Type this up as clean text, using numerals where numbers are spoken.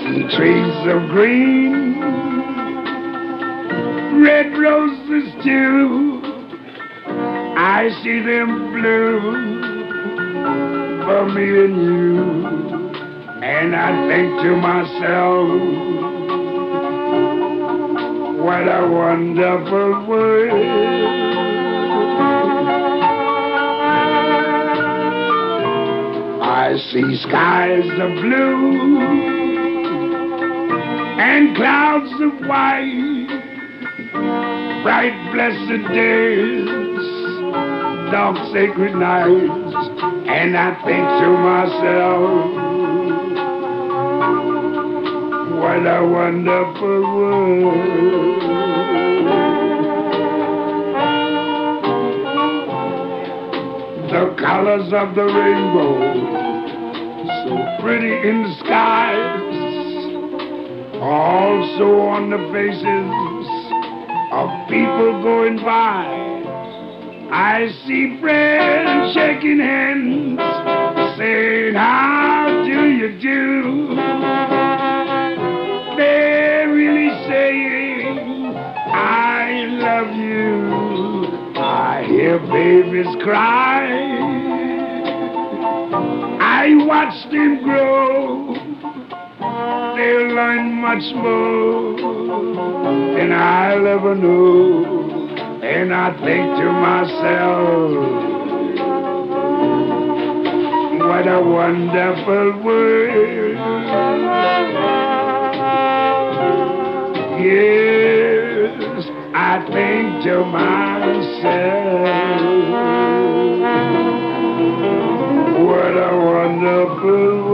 see trees of green, red roses too. I see them bloom for me and you. And I think to myself, what a wonderful world. I see skies of blue and clouds of white, bright blessed days, dark sacred nights, and I think to myself, what a wonderful world. The colors of the rainbow, so pretty in the skies, also on the faces of people going by. I see friends shaking hands, saying, how do you do? They're really saying, I love you. I hear babies cry. I watch them grow. They'll learn much more than I'll ever know. And I think to myself, what a wonderful world. Yes, I think to myself, what a wonderful world.